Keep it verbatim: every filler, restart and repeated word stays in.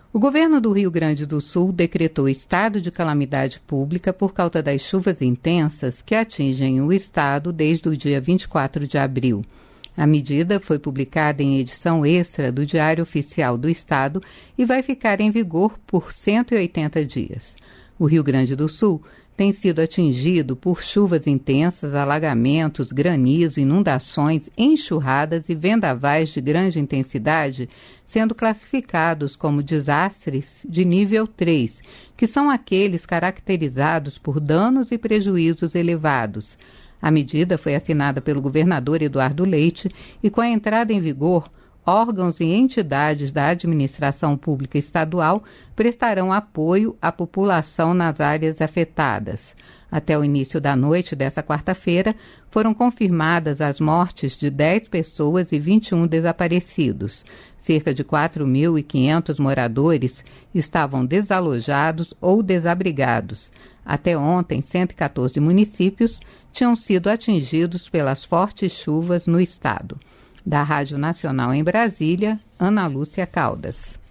O governo do Rio Grande do Sul decretou estado de calamidade pública por causa das chuvas intensas que atingem o estado desde o dia vinte e quatro de abril. A medida foi publicada em edição extra do Diário Oficial do Estado e vai ficar em vigor por cento e oitenta dias. O Rio Grande do Sul tem sido atingido por chuvas intensas, alagamentos, granizo, inundações, enxurradas e vendavais de grande intensidade, sendo classificados como desastres de nível três, que são aqueles caracterizados por danos e prejuízos elevados. A medida foi assinada pelo governador Eduardo Leite e, com a entrada em vigor, órgãos e entidades da administração pública estadual prestarão apoio à população nas áreas afetadas. Até o início da noite desta quarta-feira, foram confirmadas as mortes de dez pessoas e vinte e um desaparecidos. Cerca de quatro mil e quinhentos moradores estavam desalojados ou desabrigados. Até ontem, cento e quatorze municípios tinham sido atingidos pelas fortes chuvas no estado. Da Rádio Nacional em Brasília, Ana Lúcia Caldas.